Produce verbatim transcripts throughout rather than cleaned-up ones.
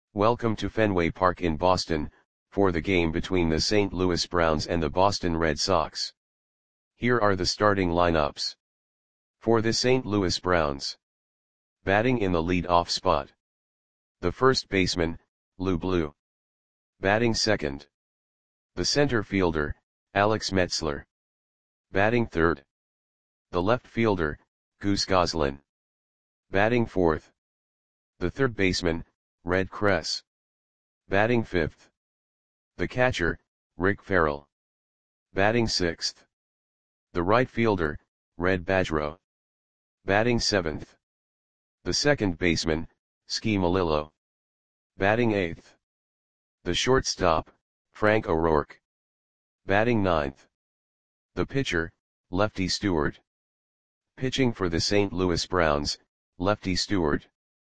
Welcome to Fenway Park in Boston, for the game between the Saint Louis Browns and the Boston Red Sox. Here are the starting lineups. For the Saint Louis Browns. Batting in the lead-off spot. The first baseman, Lou Blue. Batting second. The center fielder, Alex Metzler. Batting third. The left fielder, Goose Goslin. Batting fourth. The third baseman, Red Kress. Batting fifth. The catcher, Rick Farrell. Batting sixth. The right fielder, Red Badgerow. Batting seventh. The second baseman, Ski Melillo. Batting eighth. The shortstop, Frank O'Rourke. Batting ninth. The pitcher, Lefty Stewart. Pitching for the Saint Louis Browns, Lefty Stewart.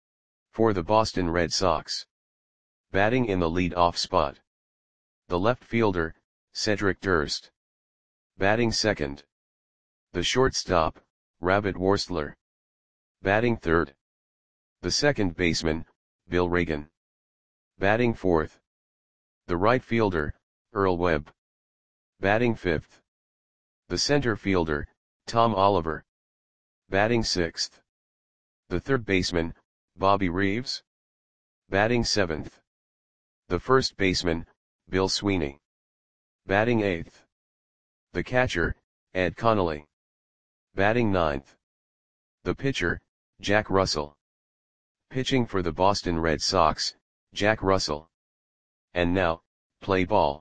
For the Boston Red Sox. Batting in the lead-off spot. The left fielder, Cedric Durst. Batting second. The shortstop, Rabbit Worstler. Batting third. The second baseman, Bill Reagan. Batting fourth. The right fielder, Earl Webb. Batting fifth. The center fielder, Tom Oliver. Batting sixth. The third baseman, Bobby Reeves. Batting seventh. The first baseman, Bill Sweeney. Batting eighth. The catcher, Ed Connolly. Batting ninth. The pitcher, Jack Russell. Pitching for the Boston Red Sox, Jack Russell. And now, play ball.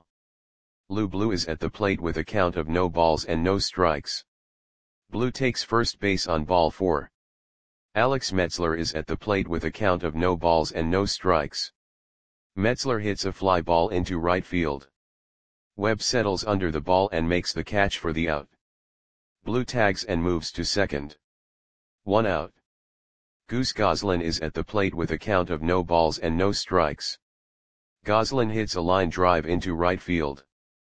Lou Blue is at the plate with a count of no balls and no strikes. Blue takes first base on ball four. Alex Metzler is at the plate with a count of no balls and no strikes. Metzler hits a fly ball into right field. Webb settles under the ball and makes the catch for the out. Blue tags and moves to second. One out. Goose Goslin is at the plate with a count of no balls and no strikes. Goslin hits a line drive into right field.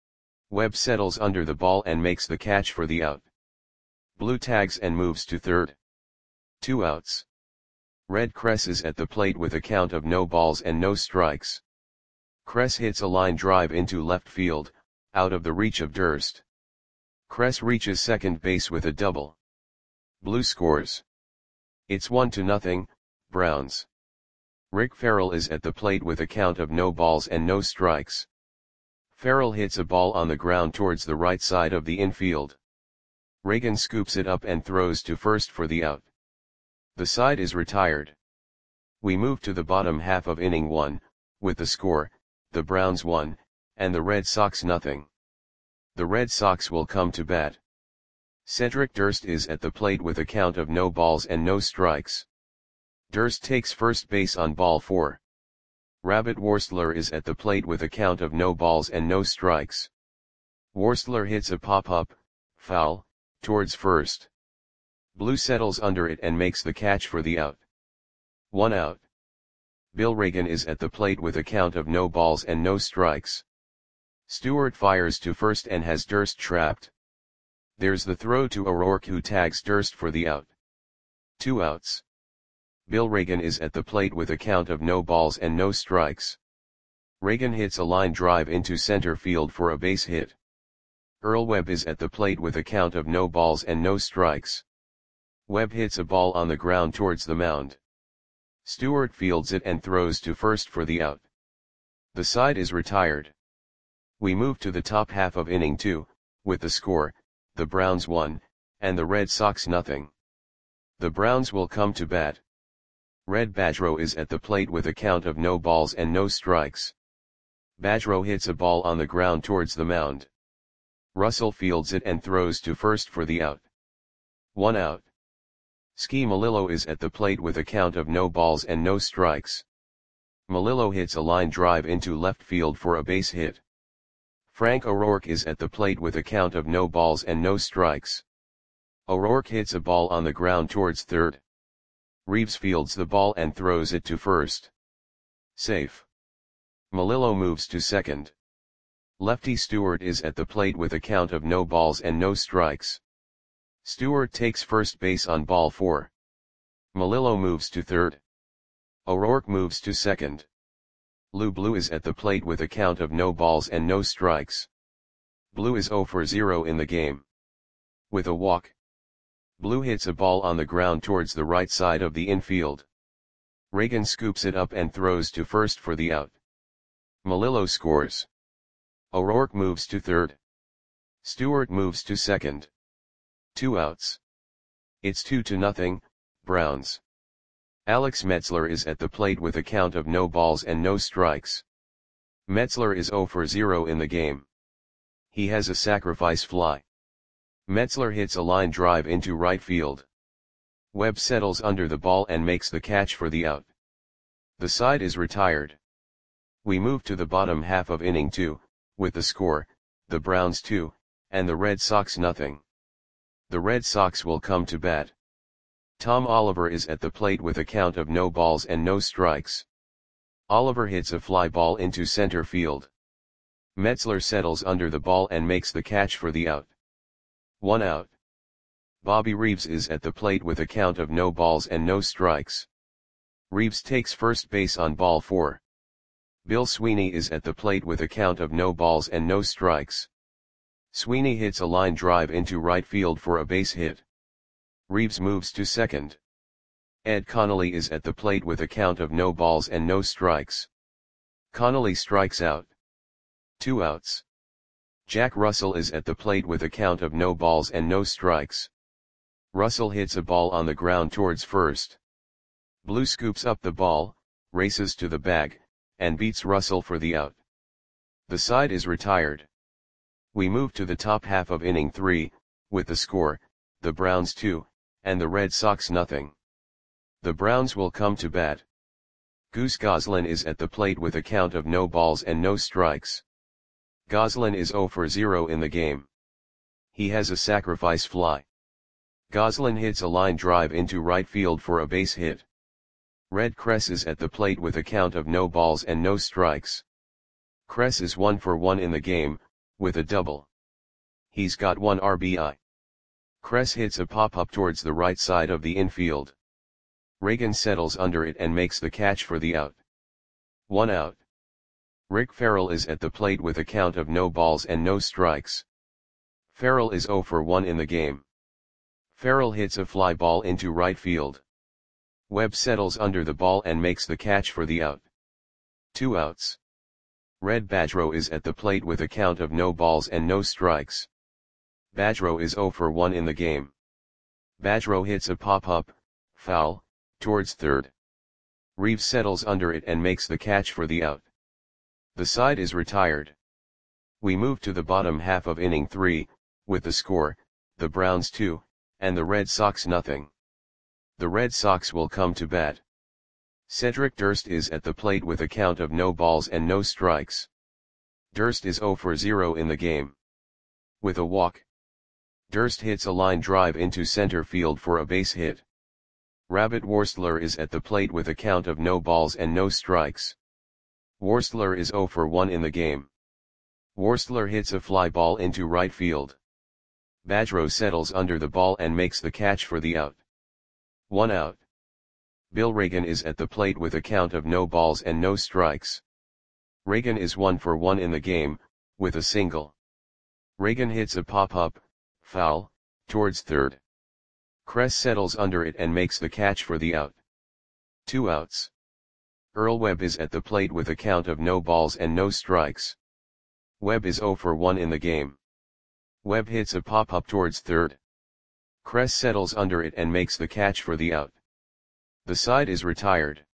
Webb settles under the ball and makes the catch for the out. Blue tags and moves to third. Two outs. Red Kress is at the plate with a count of no balls and no strikes. Kress hits a line drive into left field, out of the reach of Durst. Kress reaches second base with a double. Blue scores. It's one to nothing, Browns. Rick Farrell is at the plate with a count of no balls and no strikes. Farrell hits a ball on the ground towards the right side of the infield. Reagan scoops it up and throws to first for the out. The side is retired. We move to the bottom half of inning one, with the score, the Browns one, and the Red Sox nothing. The Red Sox will come to bat. Cedric Durst is at the plate with a count of no balls and no strikes. Durst takes first base on ball four. Rabbit Worstler is at the plate with a count of no balls and no strikes. Worstler hits a pop-up, foul, towards first. Blue settles under it and makes the catch for the out. One out. Bill Reagan is at the plate with a count of no balls and no strikes. Stewart fires to first and has Durst trapped. There's the throw to O'Rourke who tags Durst for the out. Two outs. Bill Reagan is at the plate with a count of no balls and no strikes. Reagan hits a line drive into center field for a base hit. Earl Webb is at the plate with a count of no balls and no strikes. Webb hits a ball on the ground towards the mound. Stewart fields it and throws to first for the out. The side is retired. We move to the top half of inning two, with the score, the Browns one, and the Red Sox nothing. The Browns will come to bat. Red Badgerow is at the plate with a count of no balls and no strikes. Badgerow hits a ball on the ground towards the mound. Russell fields it and throws to first for the out. One out. Ski Melillo is at the plate with a count of no balls and no strikes. Melillo hits a line drive into left field for a base hit. Frank O'Rourke is at the plate with a count of no balls and no strikes. O'Rourke hits a ball on the ground towards third. Reeves fields the ball and throws it to first. Safe. Melillo moves to second. Lefty Stewart is at the plate with a count of no balls and no strikes. Stewart takes first base on ball four. Melillo moves to third. O'Rourke moves to second. Lou Blue is at the plate with a count of no balls and no strikes. Blue is zero for zero in the game. With a walk, Blue hits a ball on the ground towards the right side of the infield. Reagan scoops it up and throws to first for the out. Melillo scores. O'Rourke moves to third. Stewart moves to second. Two outs. It's two to nothing, Browns. Alex Metzler is at the plate with a count of no balls and no strikes. Metzler is zero for zero in the game. He has a sacrifice fly. Metzler hits a line drive into right field. Webb settles under the ball and makes the catch for the out. The side is retired. We move to the bottom half of inning two, with the score, the Browns two, and the Red Sox nothing. The Red Sox will come to bat. Tom Oliver is at the plate with a count of no balls and no strikes. Oliver hits a fly ball into center field. Metzler settles under the ball and makes the catch for the out. One out. Bobby Reeves is at the plate with a count of no balls and no strikes. Reeves takes first base on ball four. Bill Sweeney is at the plate with a count of no balls and no strikes. Sweeney hits a line drive into right field for a base hit. Reeves moves to second. Ed Connolly is at the plate with a count of no balls and no strikes. Connolly strikes out. Two outs. Jack Russell is at the plate with a count of no balls and no strikes. Russell hits a ball on the ground towards first. Blue scoops up the ball, races to the bag, and beats Russell for the out. The side is retired. We move to the top half of inning three, with the score, the Browns two, and the Red Sox nothing. The Browns will come to bat. Goose Goslin is at the plate with a count of no balls and no strikes. Goslin is zero for zero in the game. He has a sacrifice fly. Goslin hits a line drive into right field for a base hit. Red Kress is at the plate with a count of no balls and no strikes. Kress is one for one in the game, with a double. He's got one R B I. Kress hits a pop-up towards the right side of the infield. Reagan settles under it and makes the catch for the out. One out. Rick Farrell is at the plate with a count of no balls and no strikes. Farrell is zero for one in the game. Farrell hits a fly ball into right field. Webb settles under the ball and makes the catch for the out. Two outs. Red Badgerow is at the plate with a count of no balls and no strikes. Badgerow is zero for one in the game. Badgerow hits a pop-up, foul, towards third. Reeves settles under it and makes the catch for the out. The side is retired. We move to the bottom half of inning three, with the score, the Browns two, and the Red Sox nothing. The Red Sox will come to bat. Cedric Durst is at the plate with a count of no balls and no strikes. Durst is zero for zero in the game. With a walk, Durst hits a line drive into center field for a base hit. Rabbit Worstler is at the plate with a count of no balls and no strikes. Worstler is zero for one in the game. Worstler hits a fly ball into right field. Badgerow settles under the ball and makes the catch for the out. One out. Bill Reagan is at the plate with a count of no balls and no strikes. Reagan is one for one in the game, with a single. Reagan hits a pop-up, foul, towards third. Kress settles under it and makes the catch for the out. Two outs. Earl Webb is at the plate with a count of no balls and no strikes. Webb is zero for one in the game. Webb hits a pop-up towards third. Kress settles under it and makes the catch for the out. The side is retired.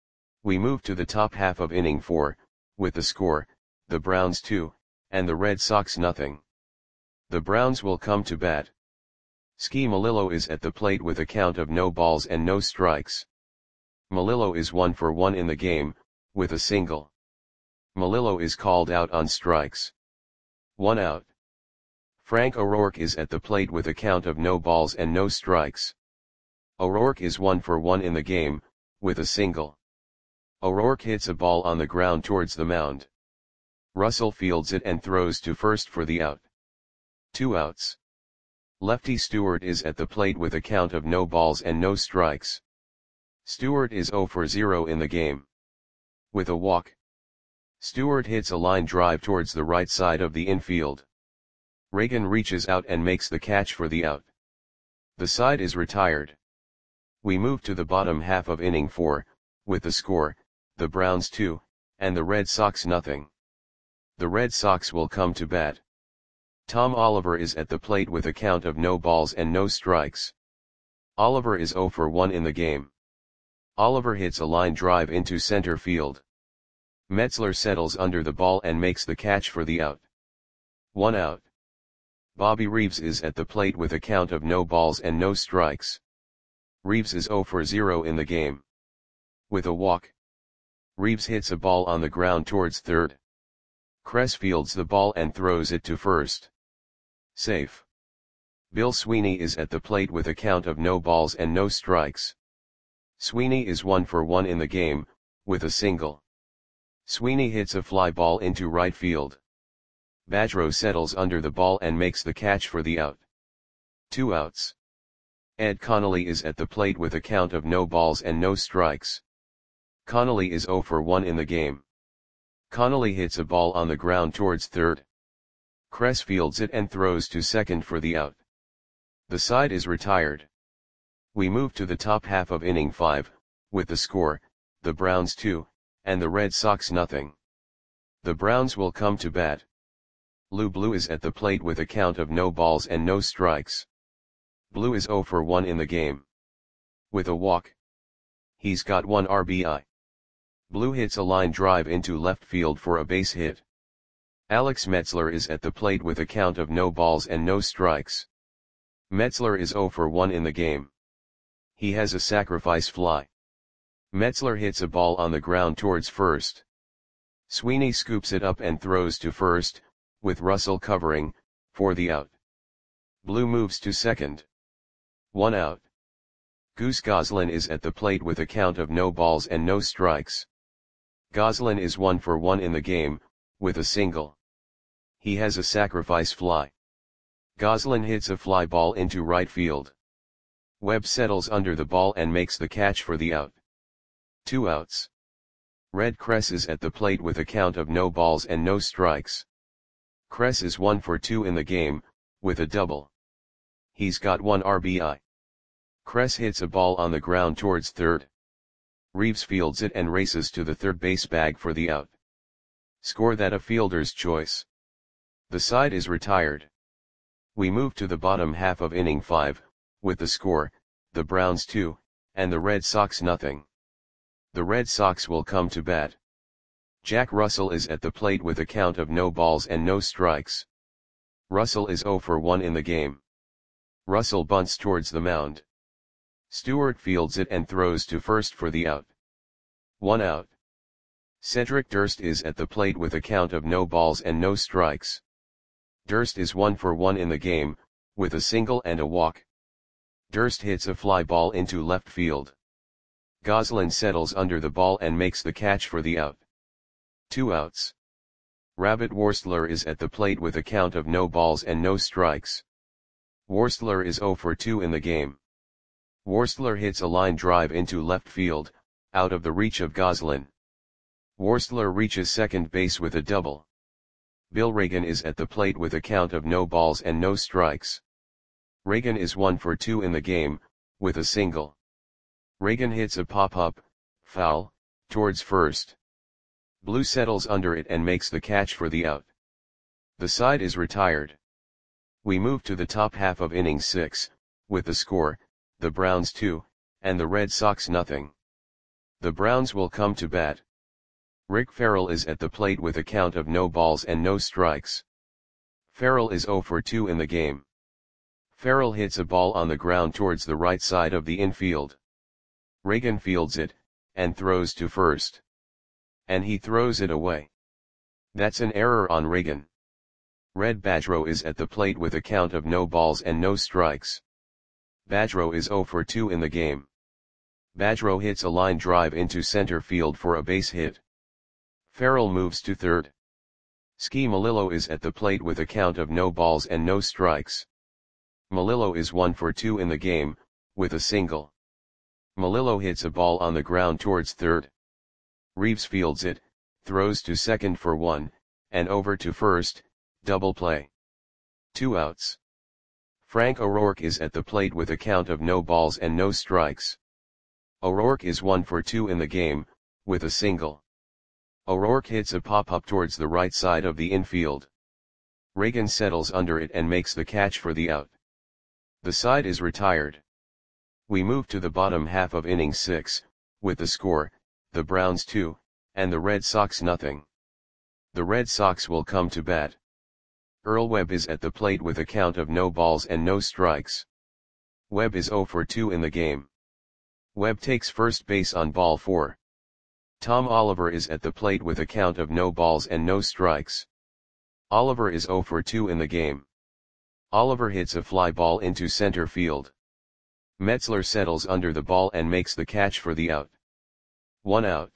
We move to the top half of inning four, with the score, the Browns two, and the Red Sox nothing. The Browns will come to bat. Ski Melillo is at the plate with a count of no balls and no strikes. Melillo is one for one in the game, with a single. Melillo is called out on strikes. One out. Frank O'Rourke is at the plate with a count of no balls and no strikes. O'Rourke is one for one in the game, with a single. O'Rourke hits a ball on the ground towards the mound. Russell fields it and throws to first for the out. Two outs. Lefty Stewart is at the plate with a count of no balls and no strikes. Stewart is zero for zero in the game. With a walk, Stewart hits a line drive towards the right side of the infield. Reagan reaches out and makes the catch for the out. The side is retired. We move to the bottom half of inning four, with the score, the Browns two, and the Red Sox nothing. The Red Sox will come to bat. Tom Oliver is at the plate with a count of no balls and no strikes. Oliver is zero for one in the game. Oliver hits a line drive into center field. Metzler settles under the ball and makes the catch for the out. One out. Bobby Reeves is at the plate with a count of no balls and no strikes. Reeves is zero for zero in the game. With a walk. Reeves hits a ball on the ground towards third. Kress fields the ball and throws it to first. Safe. Bill Sweeney is at the plate with a count of no balls and no strikes. Sweeney is one for one in the game, with a single. Sweeney hits a fly ball into right field. Badgerow settles under the ball and makes the catch for the out. Two outs. Ed Connolly is at the plate with a count of no balls and no strikes. Connolly is zero for one in the game. Connolly hits a ball on the ground towards third. Kress fields it and throws to second for the out. The side is retired. We move to the top half of inning five, with the score, the Browns two, and the Red Sox nothing. The Browns will come to bat. Lou Blue is at the plate with a count of no balls and no strikes. Blue is zero for one in the game. With a walk. He's got one R B I. Blue hits a line drive into left field for a base hit. Alex Metzler is at the plate with a count of no balls and no strikes. Metzler is zero for one in the game. He has a sacrifice fly. Metzler hits a ball on the ground towards first. Sweeney scoops it up and throws to first, with Russell covering, for the out. Blue moves to second. One out. Goose Goslin is at the plate with a count of no balls and no strikes. Goslin is one for one in the game, with a single. He has a sacrifice fly. Goslin hits a fly ball into right field. Webb settles under the ball and makes the catch for the out. Two outs. Red Kress is at the plate with a count of no balls and no strikes. Kress is one for two in the game, with a double. He's got one R B I. Kress hits a ball on the ground towards third. Reeves fields it and races to the third base bag for the out. Score that a fielder's choice. The side is retired. We move to the bottom half of inning five, with the score, the Browns two, and the Red Sox nothing. The Red Sox will come to bat. Jack Russell is at the plate with a count of no balls and no strikes. Russell is zero for one in the game. Russell bunts towards the mound. Stewart fields it and throws to first for the out. One out. Cedric Durst is at the plate with a count of no balls and no strikes. Durst is one for one in the game, with a single and a walk. Durst hits a fly ball into left field. Goslin settles under the ball and makes the catch for the out. Two outs. Rabbit Worstler is at the plate with a count of no balls and no strikes. Worstler is zero for two in the game. Worstler hits a line drive into left field, out of the reach of Goslin. Worstler reaches second base with a double. Bill Reagan is at the plate with a count of no balls and no strikes. Reagan is one for two in the game, with a single. Reagan hits a pop-up, foul, towards first. Blue settles under it and makes the catch for the out. The side is retired. We move to the top half of inning six, with the score, the Browns two, and the Red Sox nothing. The Browns will come to bat. Rick Farrell is at the plate with a count of no balls and no strikes. Farrell is zero for two in the game. Farrell hits a ball on the ground towards the right side of the infield. Reagan fields it, and throws to first. And he throws it away. That's an error on Reagan. Red Badgerow is at the plate with a count of no balls and no strikes. Badgerow is zero for two in the game. Badgerow hits a line drive into center field for a base hit. Farrell moves to third. Ski Malillo is at the plate with a count of no balls and no strikes. Malillo is one for two in the game, with a single. Malillo hits a ball on the ground towards third. Reeves fields it, throws to second for one, and over to first, double play. Two outs. Frank O'Rourke is at the plate with a count of no balls and no strikes. O'Rourke is one for two in the game, with a single. O'Rourke hits a pop-up towards the right side of the infield. Reagan settles under it and makes the catch for the out. The side is retired. We move to the bottom half of inning six, with the score, the Browns two, and the Red Sox nothing. The Red Sox will come to bat. Earl Webb is at the plate with a count of no balls and no strikes. Webb is oh for two in the game. Webb takes first base on ball four. Tom Oliver is at the plate with a count of no balls and no strikes. Oliver is oh for two in the game. Oliver hits a fly ball into center field. Metzler settles under the ball and makes the catch for the out. One out.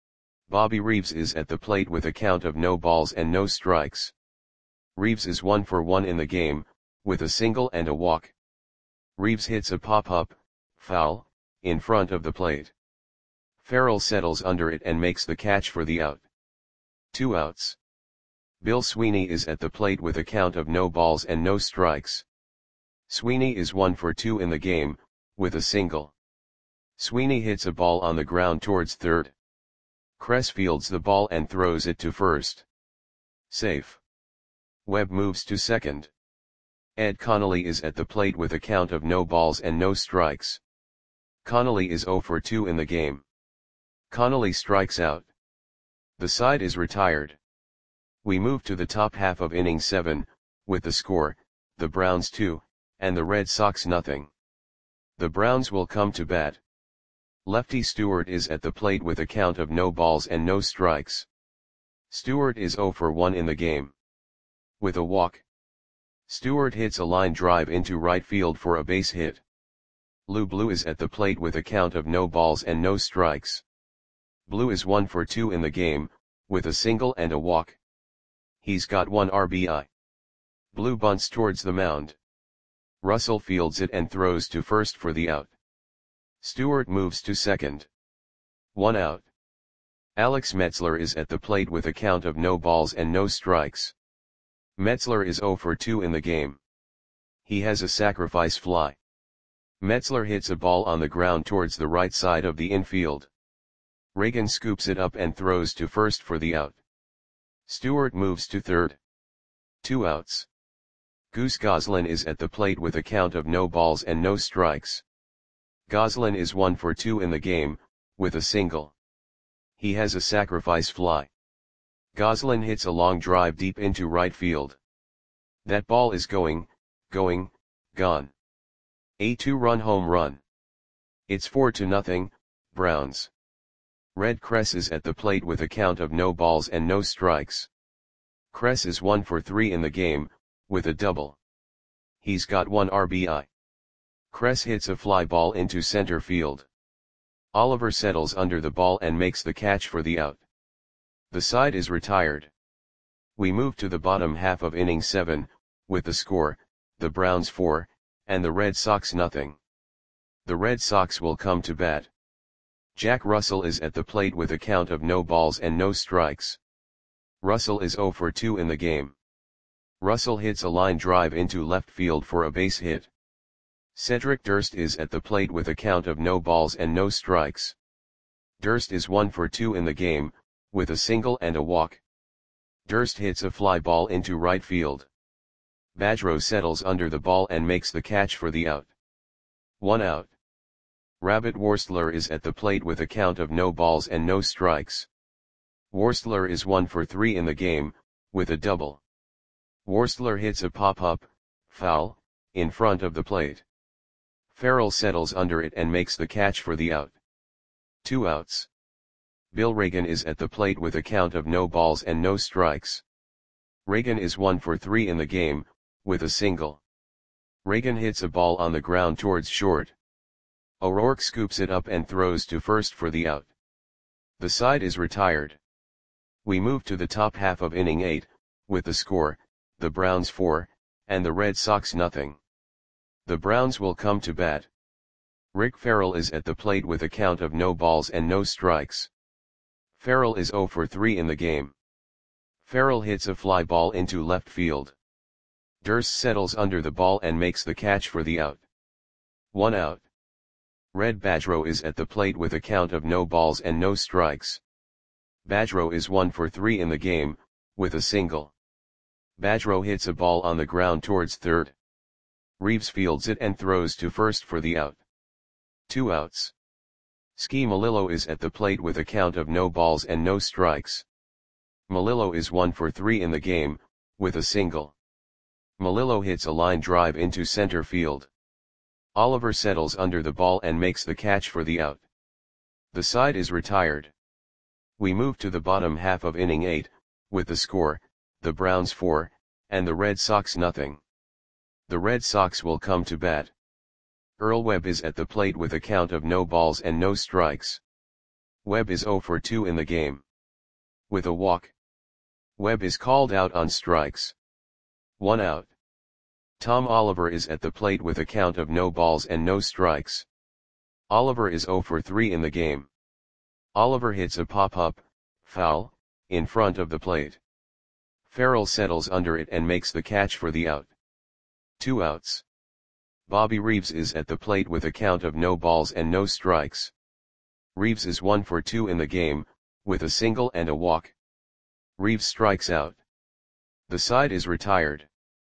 Bobby Reeves is at the plate with a count of no balls and no strikes. Reeves is one for one in the game, with a single and a walk. Reeves hits a pop-up, foul, in front of the plate. Farrell settles under it and makes the catch for the out. Two outs. Bill Sweeney is at the plate with a count of no balls and no strikes. Sweeney is one for two in the game, with a single. Sweeney hits a ball on the ground towards third. Kress fields the ball and throws it to first. Safe. Webb moves to second. Ed Connolly is at the plate with a count of no balls and no strikes. Connolly is oh for two in the game. Connolly strikes out. The side is retired. We move to the top half of inning seven, with the score, the Browns two, and the Red Sox nothing. The Browns will come to bat. Lefty Stewart is at the plate with a count of no balls and no strikes. Stewart is oh for one in the game. With a walk. Stewart hits a line drive into right field for a base hit. Lou Blue is at the plate with a count of no balls and no strikes. Blue is one for two in the game, with a single and a walk. He's got one R B I. Blue bunts towards the mound. Russell fields it and throws to first for the out. Stewart moves to second. One out. Alex Metzler is at the plate with a count of no balls and no strikes. Metzler is oh for two in the game. He has a sacrifice fly. Metzler hits a ball on the ground towards the right side of the infield. Reagan scoops it up and throws to first for the out. Stewart moves to third. Two outs. Goose Goslin is at the plate with a count of no balls and no strikes. Goslin is one for two in the game, with a single. He has a sacrifice fly. Goslin hits a long drive deep into right field. That ball is going, going, gone. A two-run home run. It's four to nothing, Browns. Red Kress is at the plate with a count of no balls and no strikes. Kress is one for three in the game, with a double. He's got one R B I. Kress hits a fly ball into center field. Oliver settles under the ball and makes the catch for the out. The side is retired. We move to the bottom half of inning seven, with the score, the Browns four, and the Red Sox nothing. The Red Sox will come to bat. Jack Russell is at the plate with a count of no balls and no strikes. Russell is oh for two in the game. Russell hits a line drive into left field for a base hit. Cedric Durst is at the plate with a count of no balls and no strikes. Durst is one for two in the game, with a single and a walk. Durst hits a fly ball into right field. Badgerow settles under the ball and makes the catch for the out. One out. Rabbit Worstler is at the plate with a count of no balls and no strikes. Worstler is one for three in the game, with a double. Worstler hits a pop-up, foul, in front of the plate. Farrell settles under it and makes the catch for the out. Two outs. Bill Reagan is at the plate with a count of no balls and no strikes. Reagan is one for three in the game, with a single. Reagan hits a ball on the ground towards short. O'Rourke scoops it up and throws to first for the out. The side is retired. We move to the top half of inning eight, with the score, the Browns four, and the Red Sox nothing. The Browns will come to bat. Rick Farrell is at the plate with a count of no balls and no strikes. Farrell is zero for three in the game. Farrell hits a fly ball into left field. Durst settles under the ball and makes the catch for the out. One out. Red Badgerow is at the plate with a count of no balls and no strikes. Badgerow is one for three in the game, with a single. Badgerow hits a ball on the ground towards third. Reeves fields it and throws to first for the out. Two outs. Ski Melillo is at the plate with a count of no balls and no strikes. Melillo is one for three in the game, with a single. Melillo hits a line drive into center field. Oliver settles under the ball and makes the catch for the out. The side is retired. We move to the bottom half of inning eight, with the score, the Browns four, and the Red Sox nothing. The Red Sox will come to bat. Earl Webb is at the plate with a count of no balls and no strikes. Webb is zero for two in the game. With a walk. Webb is called out on strikes. One out. Tom Oliver is at the plate with a count of no balls and no strikes. Oliver is zero for three in the game. Oliver hits a pop-up, foul, in front of the plate. Farrell settles under it and makes the catch for the out. Two outs. Bobby Reeves is at the plate with a count of no balls and no strikes. Reeves is one for two in the game, with a single and a walk. Reeves strikes out. The side is retired.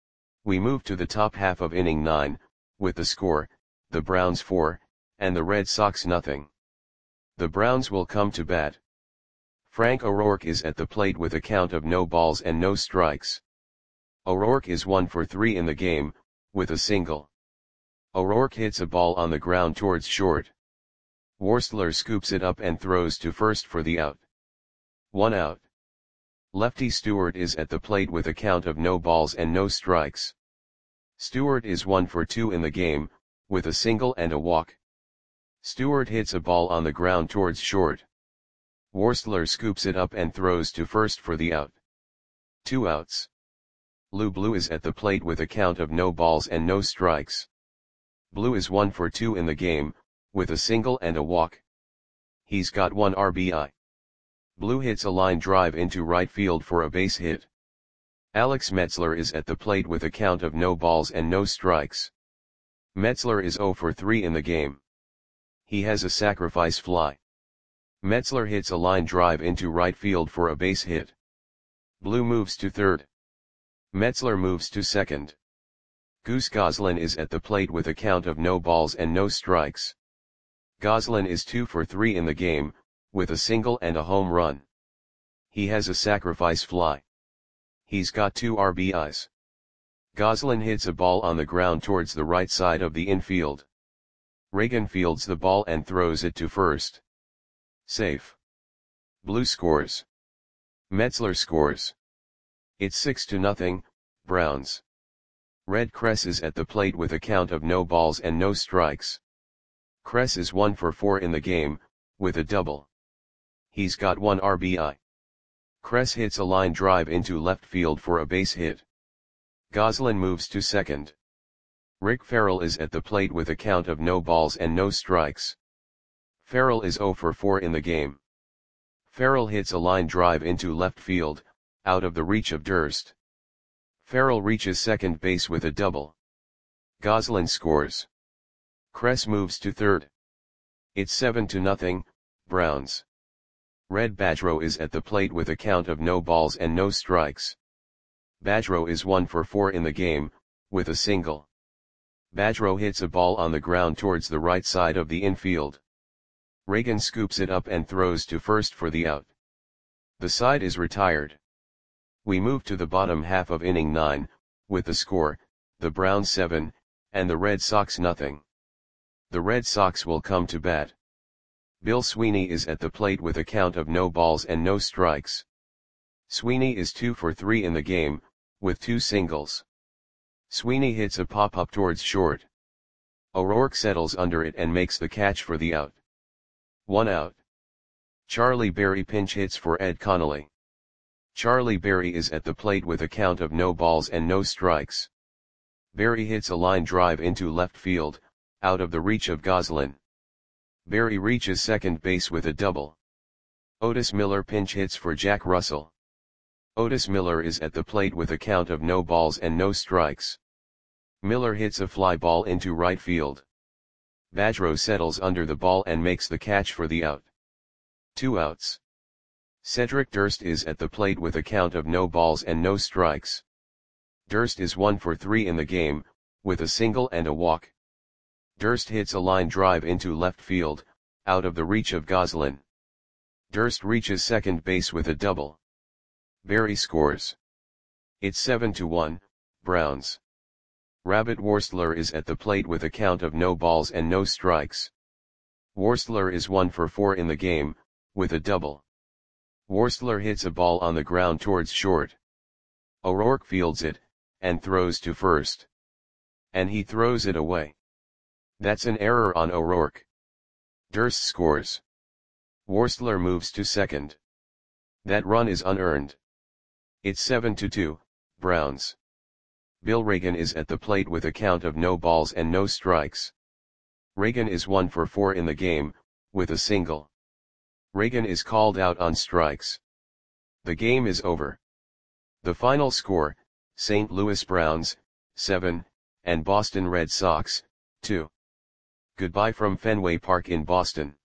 We move to the top half of inning nine, with the score, the Browns four, and the Red Sox nothing. The Browns will come to bat. Frank O'Rourke is at the plate with a count of no balls and no strikes. O'Rourke is one for three in the game, with a single. O'Rourke hits a ball on the ground towards short. Worstler scoops it up and throws to first for the out. One out. Lefty Stewart is at the plate with a count of no balls and no strikes. Stewart is one for two in the game, with a single and a walk. Stewart hits a ball on the ground towards short. Worstler scoops it up and throws to first for the out. Two outs. Lou Blue is at the plate with a count of no balls and no strikes. Blue is one for two in the game, with a single and a walk. He's got one R B I. Blue hits a line drive into right field for a base hit. Alex Metzler is at the plate with a count of no balls and no strikes. Metzler is zero for three in the game. He has a sacrifice fly. Metzler hits a line drive into right field for a base hit. Blue moves to third. Metzler moves to second. Goose Goslin is at the plate with a count of no balls and no strikes. Goslin is two for three in the game, with a single and a home run. He has a sacrifice fly. He's got two R B Is. Goslin hits a ball on the ground towards the right side of the infield. Reagan fields the ball and throws it to first. Safe. Blue scores. Metzler scores. It's six to nothing, Browns. Red Kress is at the plate with a count of no balls and no strikes. Kress is one for four in the game, with a double. He's got one R B I. Kress hits a line drive into left field for a base hit. Goslin moves to second. Rick Farrell is at the plate with a count of no balls and no strikes. Farrell is zero for four in the game. Farrell hits a line drive into left field, out of the reach of Durst. Farrell reaches second base with a double. Goslin scores. Kress moves to third. It's seven to nothing, Browns. Red Badgerow is at the plate with a count of no balls and no strikes. Badgerow is one for four in the game, with a single. Badgerow hits a ball on the ground towards the right side of the infield. Reagan scoops it up and throws to first for the out. The side is retired. We move to the bottom half of inning nine, with the score, the Browns seven, and the Red Sox nothing. The Red Sox will come to bat. Bill Sweeney is at the plate with a count of no balls and no strikes. Sweeney is two for three in the game, with two singles. Sweeney hits a pop-up towards short. O'Rourke settles under it and makes the catch for the out. One out. Charlie Berry pinch hits for Ed Connolly. Charlie Berry is at the plate with a count of no balls and no strikes. Berry hits a line drive into left field, out of the reach of Goslin. Berry reaches second base with a double. Otis Miller pinch hits for Jack Russell. Otis Miller is at the plate with a count of no balls and no strikes. Miller hits a fly ball into right field. Badgerow settles under the ball and makes the catch for the out. Two outs. Cedric Durst is at the plate with a count of no balls and no strikes. Durst is one for three in the game, with a single and a walk. Durst hits a line drive into left field, out of the reach of Goslin. Durst reaches second base with a double. Berry scores. It's seven to one, Browns. Rabbit Worstler is at the plate with a count of no balls and no strikes. Worstler is one for four in the game, with a double. Worstler hits a ball on the ground towards short. O'Rourke fields it, and throws to first. And he throws it away. That's an error on O'Rourke. Durst scores. Worstler moves to second. That run is unearned. It's seven to two, Browns. Bill Reagan is at the plate with a count of no balls and no strikes. Reagan is one for four in the game, with a single. Reagan is called out on strikes. The game is over. The final score, Saint Louis Browns, seven, and Boston Red Sox, two. Goodbye from Fenway Park in Boston.